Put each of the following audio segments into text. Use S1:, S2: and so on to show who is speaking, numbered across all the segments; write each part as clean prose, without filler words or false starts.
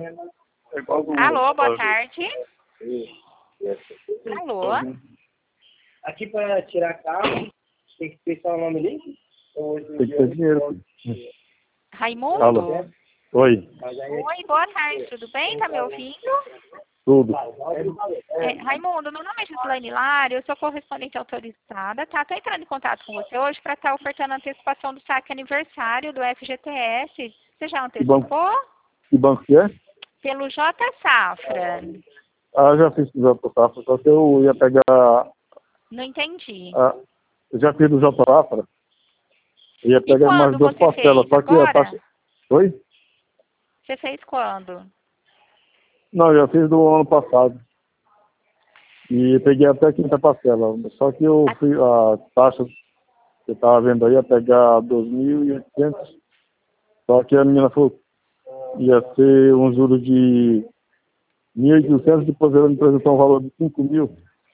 S1: É igual do...
S2: Alô, boa tarde. Alô.
S3: Aqui para tirar carro, tem que ter só o nome dele?
S1: Tem que ter dinheiro.
S2: Raimundo?
S1: Alô. Oi.
S2: Oi, boa tarde, tudo bem? Tá me ouvindo?
S1: Tudo.
S2: Raimundo, meu nome é Gislaine Lara, eu sou correspondente autorizada, tá? Tô entrando em contato com você hoje para estar ofertando a antecipação do saque aniversário do FGTS. Você já antecipou?
S1: Que banco que é?
S2: Pelo J Safra.
S1: Ah, já fiz o J Safra, só que eu ia pegar...
S2: Não entendi.
S1: Eu já fiz o J Safra. Eu ia
S2: E
S1: pegar mais
S2: quando
S1: duas
S2: você
S1: parcelas,
S2: fez?
S1: só que a
S2: Agora?
S1: taxa... Oi?
S2: Você fez quando?
S1: Não, eu já fiz do ano passado. E peguei até a quinta parcela. Só que eu fui, a taxa que você estava vendo aí ia pegar 2.800. Só que a menina falou que ia ser um juros de 1.800, depois ela me apresentou um valor de 5.000.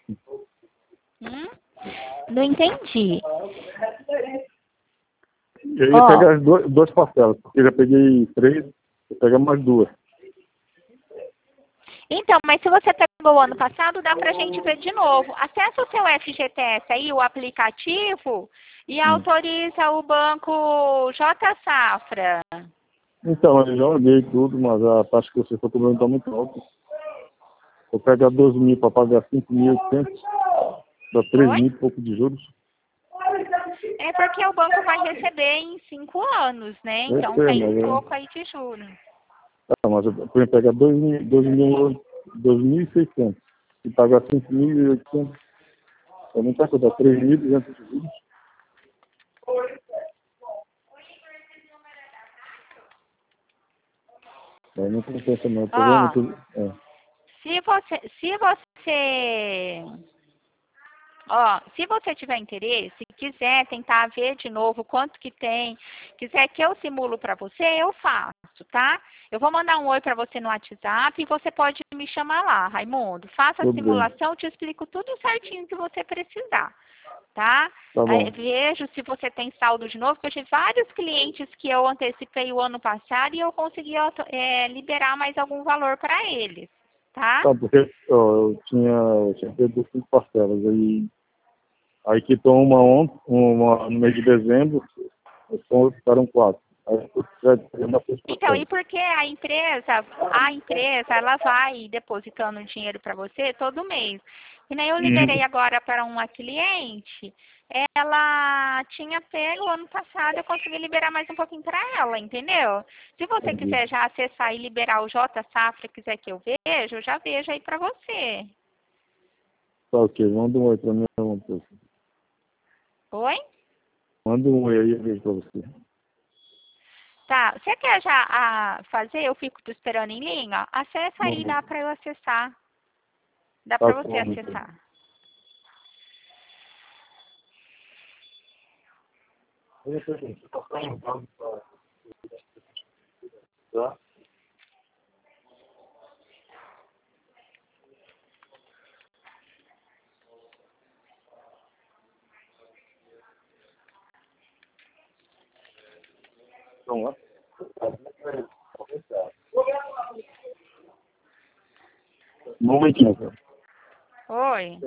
S2: Não entendi.
S1: Eu ia pegar as duas parcelas, porque eu já peguei 3, eu pegar mais 2.
S2: Então, mas se você pegou o ano passado, dá pra gente ver de novo. Acessa o seu FGTS aí, o aplicativo, e autoriza o banco J Safra.
S1: Então, eu já olhei tudo, mas a taxa que você está cobrando está muito alta. Eu pego 12.000 para pagar 5.800, dá 3.000 e pouco de juros.
S2: É porque o banco vai receber em 5 anos, né? Então tem um pouco aí de juros.
S1: Mas eu vou pegar 2.600 e pagar 5.800. Eu não quero dar 3.200 de juros. Aí não compensa não.
S2: Se você tiver interesse, quiser tentar ver de novo quanto que tem, quiser que eu simulo para você, eu faço, tá? Eu vou mandar um oi para você no WhatsApp e você pode me chamar lá, Raimundo. Faça a simulação, eu te explico tudo certinho que você precisar, tá? Aí, vejo se você tem saldo de novo, porque eu tive vários clientes que eu antecipei o ano passado e eu consegui liberar mais algum valor para eles, tá?
S1: Tá, porque eu tinha feito 5 parcelas. Aí quitou uma no mês de dezembro, então ficaram 4.
S2: Então, e porque a empresa, ela vai depositando dinheiro para você todo mês. E nem eu liberei agora para uma cliente, ela tinha pego ano passado, eu consegui liberar mais um pouquinho para ela, entendeu? Se você quiser já acessar e liberar o J Safra, quiser que eu veja, eu já vejo aí para você.
S1: Tá, ok. Manda um oi para mim.
S2: Oi?
S1: Manda um oi aí, eu vejo para você.
S2: Tá, você quer já fazer? Eu fico te esperando em linha? Acessa aí, dá para eu acessar. Dá para você acessar.
S1: Tá? Vamos lá. Um momentinho.
S2: Oi.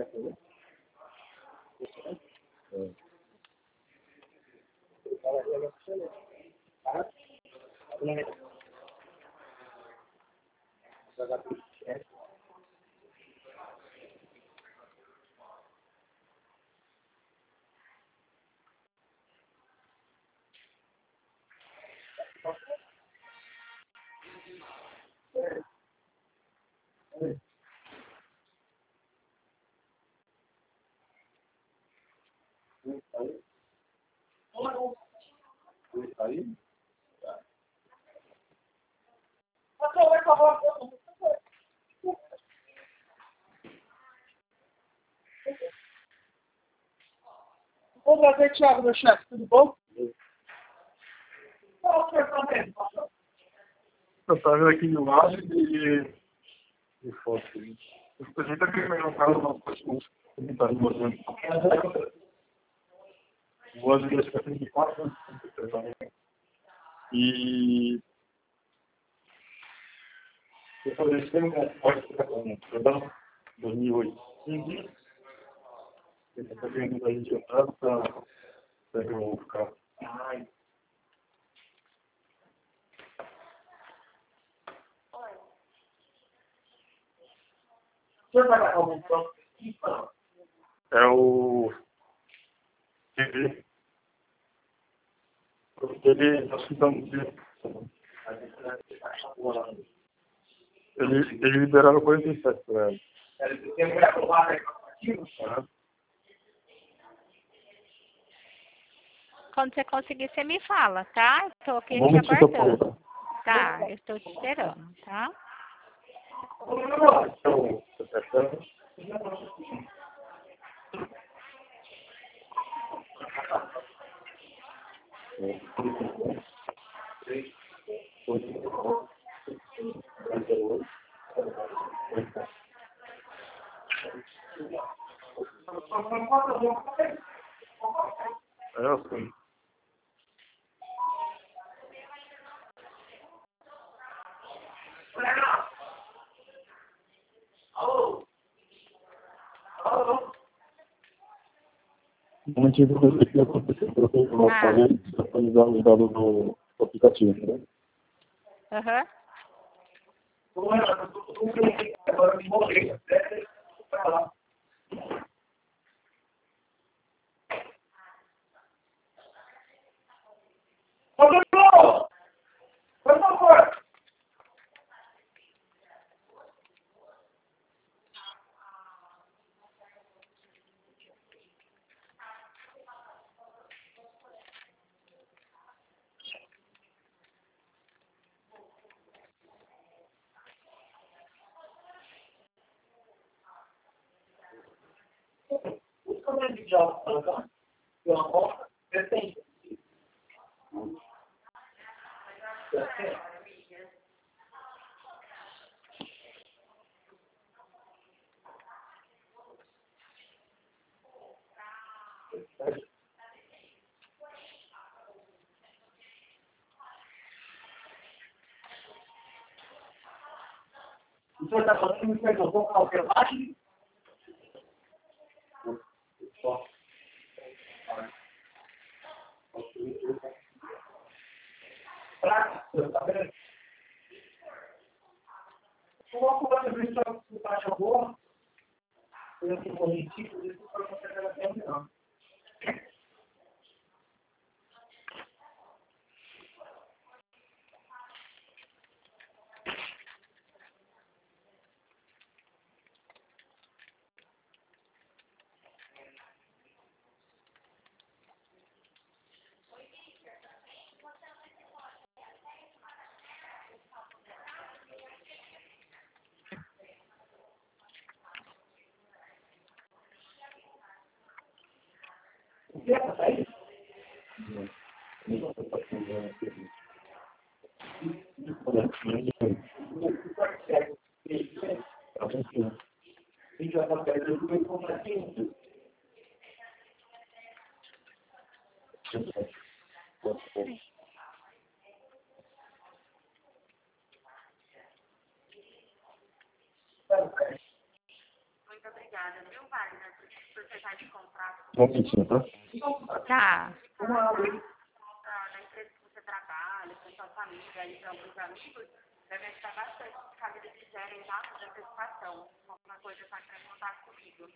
S3: Vou trazer, Thiago, meu chefe, tudo bom?
S1: Eu estava aqui no lado de foto. A gente está querendo um carro nosso pescoço. Ele está mostrando. O ano de 2024, e fazer isso mesmo, pode ficar com perdão, 2008. Uhum. Ele está pedindo para a gente entrar para eu ficar. Ai. Você vai dar algum ponto aqui? É o TV. Ele, nós ficamos eles liberaram 47 para ela.
S2: Quando você conseguir, você me fala, tá? Estou aqui te
S1: Vamos
S2: aguardando. Tá, eu estou te esperando, tá?
S1: Então, é assim. Um motivo que aconteceu para atualizar os dados do aplicativo, né?
S2: Aham.
S3: Por favor. Os comandos de alta, uma porta, pretende. O senhor está falando que me perguntou qual que é a imagem? Prática, tá vendo? Coloca o outro vídeo que taxa boa, eu tenho corretivo, isso para você ter até melhor. O que é essa aí?
S4: Muito obrigada, viu, Wagner, por fechar de contrato
S1: Um momentinho, tá?
S2: Tá.
S4: na empresa que você trabalha, com sua família e com alguns amigos, deve ajudar bastante caso eles quiserem já fazer antecipação. Alguma coisa para entrar em contato comigo.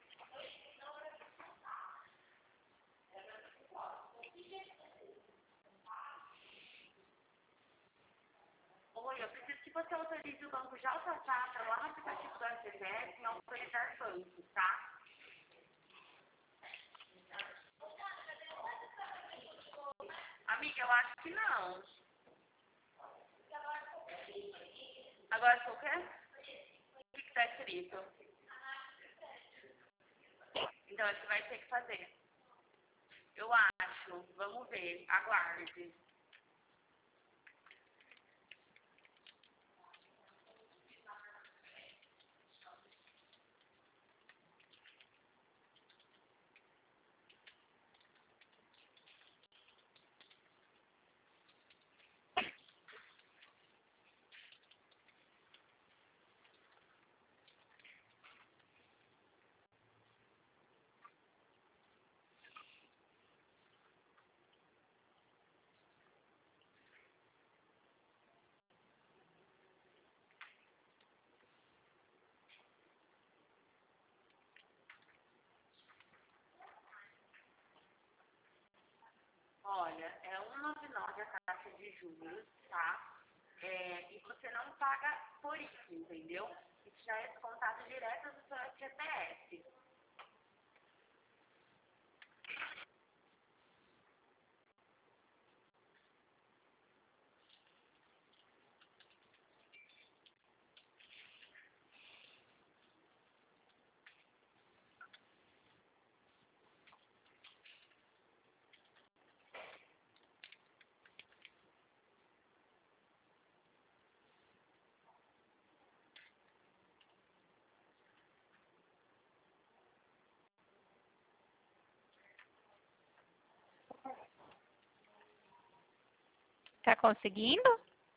S4: Oi, eu preciso que você autorize o banco já passar para lá no aplicativo do FGTS e autorizar bancos, tá? Amiga, eu acho que não. Agora ficou o quê? O que está escrito? Então, você vai ter que fazer. Eu acho. Vamos ver. Aguarde. 9 a taxa de juros, tá? E você não paga por isso, entendeu? Isso já é descontado direto do seu FGTS.
S2: Tá conseguindo?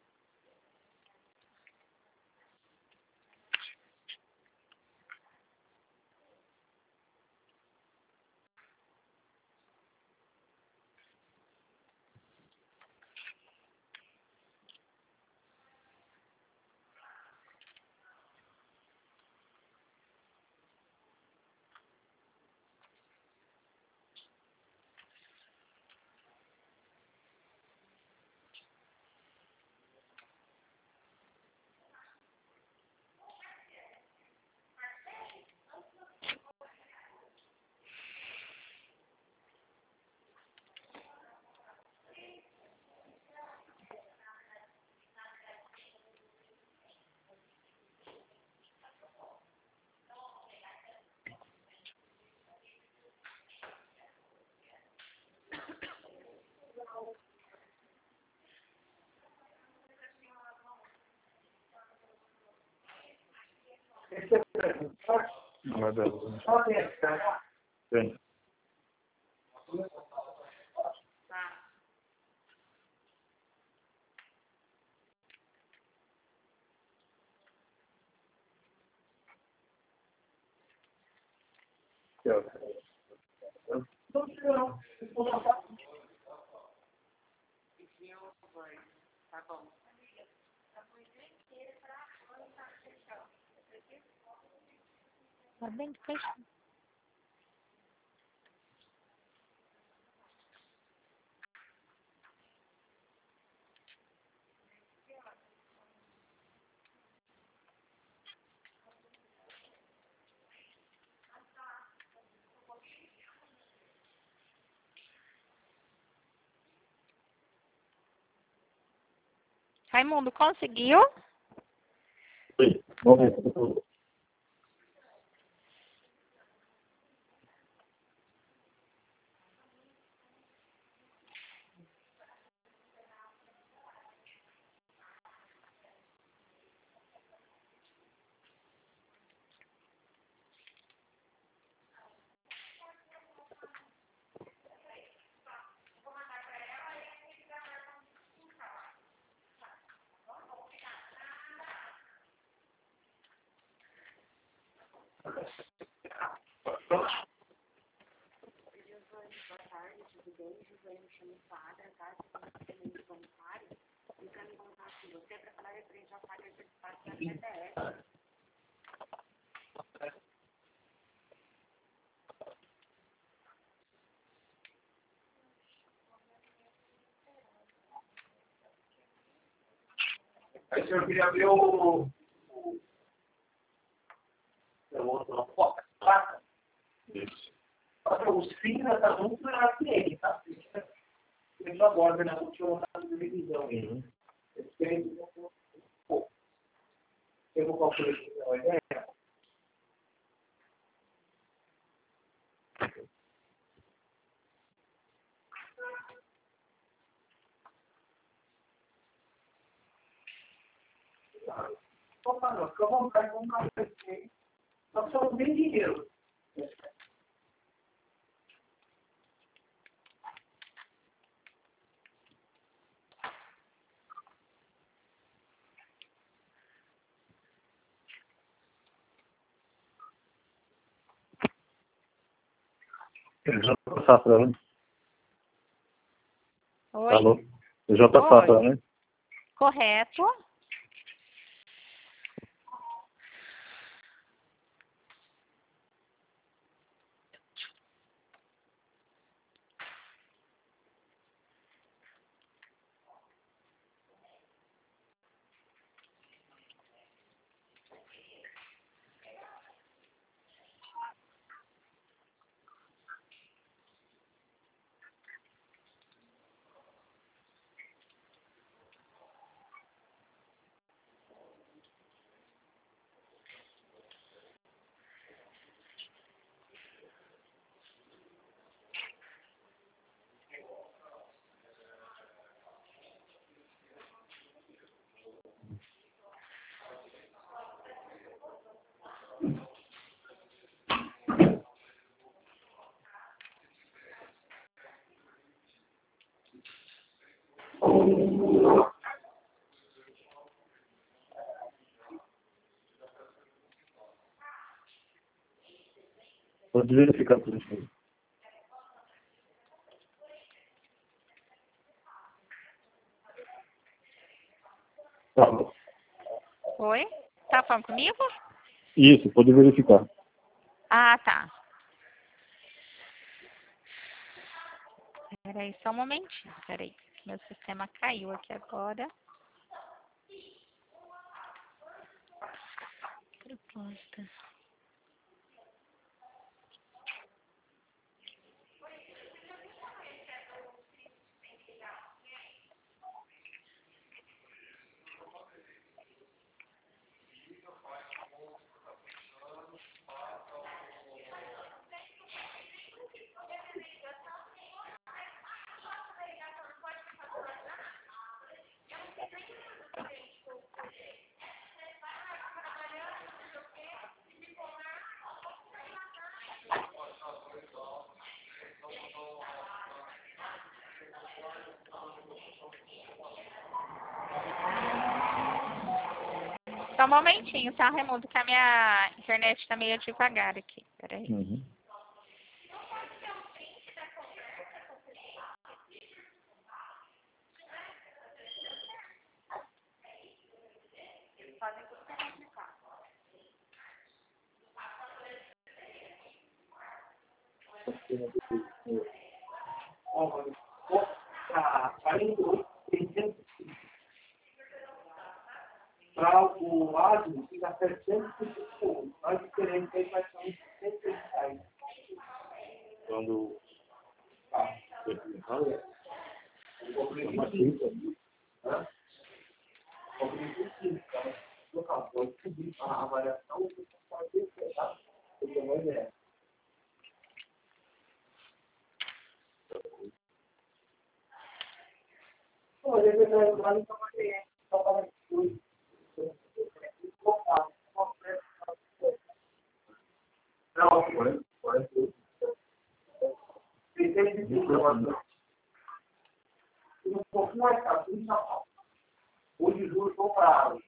S1: Não é dela, né?
S3: Só tem que
S1: Tem.
S4: Tá? Tá bom.
S2: Tá bem fechado. Raimundo, conseguiu?
S1: Sim. Vamos ver.
S4: Boa tarde, tudo bem? José, me chamo Fábio, tá? Se você tem voluntário, então me contar com você para falar referente ao pago de participação da FGTS.
S3: Aí o senhor queria abrir o outro foca, placa.
S1: Isso.
S3: O cinza está muito na CN, tá? Ele agora na última televisão.
S1: Uhum.
S3: Eu vou calcular aqui uma ideia. Opa, não, fica à vontade, vamos lá. Nós somos bem dinheiro.
S1: J. Safra, né?
S2: Oi?
S1: Alô? J. Safra, né?
S2: Correto.
S1: Pode verificar por isso. Tá.
S2: Oi? Tá falando comigo?
S1: Isso, pode verificar.
S2: Ah, tá. Peraí, só um momentinho. Peraí, meu sistema caiu aqui agora. Proposta. Só um momentinho, tá, Raimundo? Que a minha internet tá meio devagar aqui. Peraí.
S1: Uhum.
S3: Para o ágil, fica 750. A diferença aí vai ser uns 100
S1: Quando...
S3: Pode subir a avaliação, você pode descer, tá? Você tem uma ideia. Olha, ele vai lá no trabalho, só para tudo. Não, pode. Um pouco mais caro, hoje os juros estão bravos.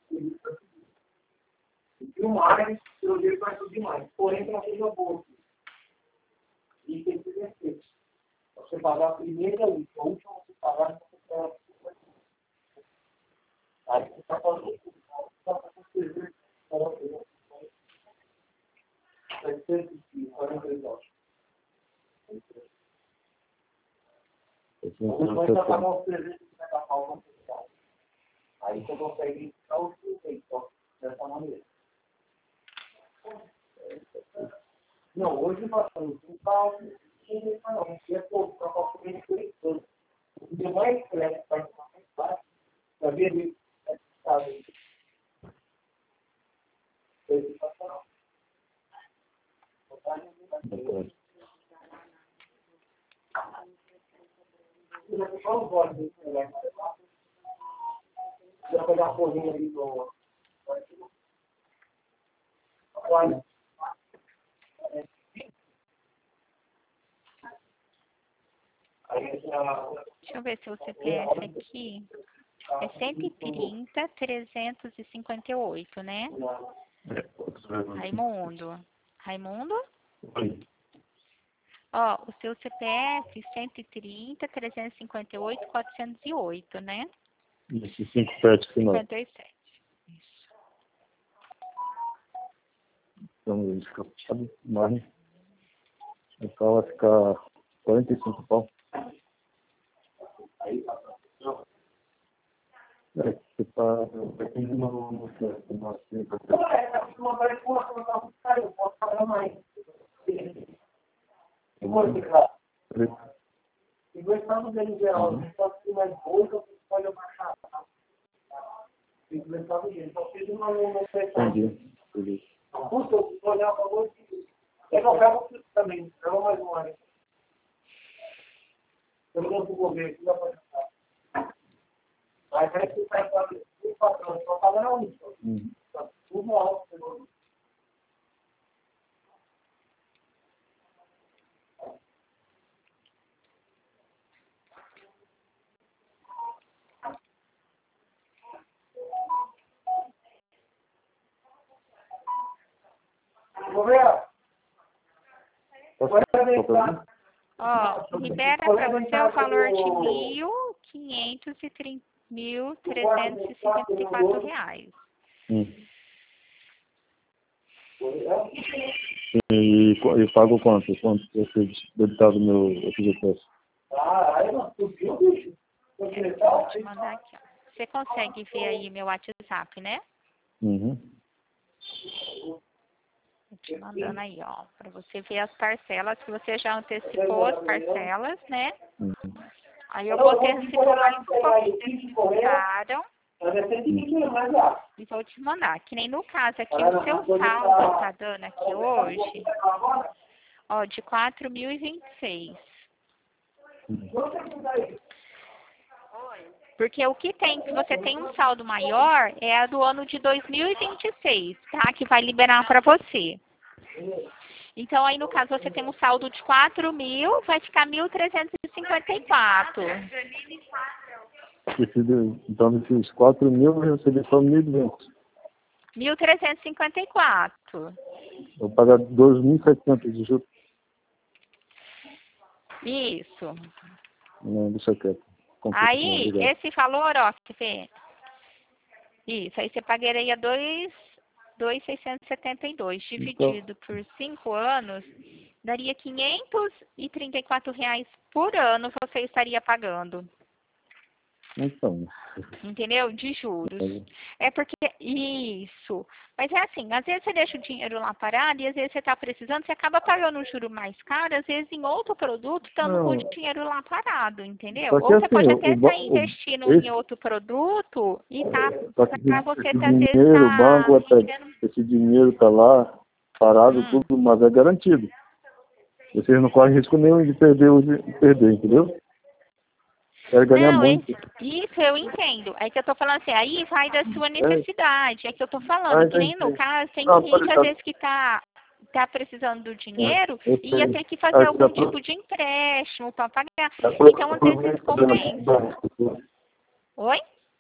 S3: E o mais, eu vejo que vai subir mais. Porém, para seja bolsa. E tem que vencer. Você pagar a primeira e a última, você pagar você pagar. Aí você está fazendo tudo. Só para você ver. 742 horas. Você vai pagar os 300 que vai dar falta no fiscal. Aí você consegue ficar os 300 dessa maneira. Não, hoje nós estamos com cálculo, não, é pouco, para calcular por isso. O que deu mais crédito para mais baixo, para ver isso, é sabe? É educacional. Você vai fechar os olhos desse moleque. Você vai pegar a porrinha ali do... Olha.
S2: Deixa eu ver se o CPF aqui é 130.358, né? Raimundo. Raimundo?
S1: Oi.
S2: Ó, o seu CPF 130.358.408, né?
S1: Isso, 57 final.
S2: 57. Isso.
S1: Então, ele fica puxado mais. Então vai ficar 45 pau. Você tá depende no certo, no
S3: Uma vez que uma coisa caiu, posso pagar mais. E modificar. E gostando dele geral, só que mais bolsa, você pode abaixar. E gostando dele, só fiz uma no pressão.
S1: Entendi.
S3: Puta, eu vou olhar para você. É qualquer coisa também, não mais uma área. Eu não vou governo, não dá para ajudar. Mas aí você sai para o patrão, só pagando isso. Tá tudo alto.
S2: Ó, libera para você o valor de R$ 1.354.
S1: E pago quanto? Quanto você debitado no meu FGTS?
S2: Vou te mandar aqui, ó. Você consegue ver aí meu WhatsApp, né?
S1: Uhum.
S2: Tô te mandando aí, ó, para você ver as parcelas, que você já antecipou as parcelas, né?
S1: Uhum.
S2: Aí eu vou antecipar mais um pouquinho que ficaram. E vou te mandar. Que nem no caso aqui, o seu saldo tá dando aqui hoje, ó, de 4.026. Porque o que tem, se você tem um saldo maior, é a do ano de 2026, tá? Que vai liberar para você. Então, aí no caso, você tem um saldo de 4.000, vai ficar 1.354.
S1: Então, desses 4.000, eu recebi só 1.200.
S2: 1.354.
S1: Eu vou pagar 2.700 de juros.
S2: Isso.
S1: Não, deixa quieto.
S2: Aí, esse valor, ó, quer ver? Isso, aí você pagaria 2.672. Dividido por 5 anos, daria R$ 534 por ano você estaria pagando.
S1: Então.
S2: Entendeu? De juros. É porque, isso. Mas é assim, às vezes você deixa o dinheiro lá parado e às vezes você está precisando, você acaba pagando um juro mais caro, às vezes em outro produto, estando com o dinheiro lá parado, entendeu? Ou você
S1: assim,
S2: pode até estar investindo em outro produto e tá, para você às vezes
S1: dinheiro, o banco,
S2: rendendo...
S1: esse dinheiro está lá parado, tudo, mas é garantido. Vocês não correm risco nenhum de perder, entendeu? Quero ganhar muito.
S2: Isso eu entendo. É que eu tô falando assim, aí vai da sua necessidade. É que eu tô falando, que nem no caso, tem gente às vezes que tá precisando do dinheiro e ia ter que fazer algum tipo de empréstimo para pagar. Então, às vezes compensa. Oi?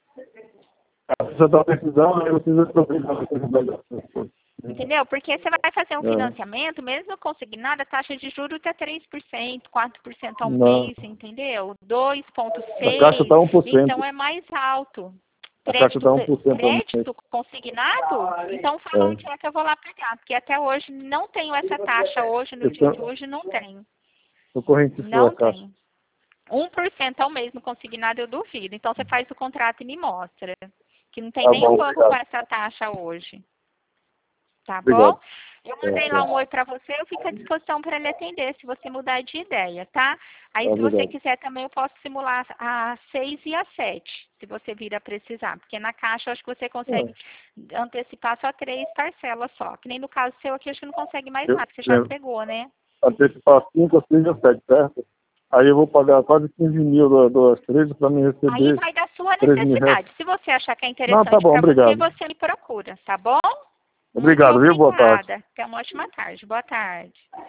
S1: A pessoa está precisando, eu preciso aproveitar.
S2: Entendeu? Porque você vai fazer um financiamento, mesmo consignado, a taxa de juros é 3%, 4% ao mês, entendeu? 2,6%.
S1: A caixa está 1%.
S2: Então é mais alto.
S1: A caixa está 1%.
S2: Crédito consignado? Então fala onde é que eu vou lá pegar, porque até hoje não tenho essa taxa, hoje, no dia de hoje, não tenho. Não tenho. 1% ao mês no consignado eu duvido. Então você faz o contrato e me mostra. Que não tem nenhum banco com essa taxa hoje. Tá bom? Eu mandei lá um oi para você, eu fico à disposição para ele atender, se você mudar de ideia, tá? Aí, se você quiser também, eu posso simular a 6 e a 7, se você vir a precisar. Porque na caixa, eu acho que você consegue antecipar só 3 parcelas só. Que nem no caso seu aqui, acho que não consegue mais nada, porque você já pegou, né?
S1: Antecipar 5, 6 ou 7, certo? Aí eu vou pagar quase 15 mil das 13 para me receber.
S2: Aí vai da sua necessidade. Se você achar que é interessante para você me procura, tá bom?
S1: Obrigado, viu? Boa tarde.
S2: Tenha uma ótima tarde. Boa tarde.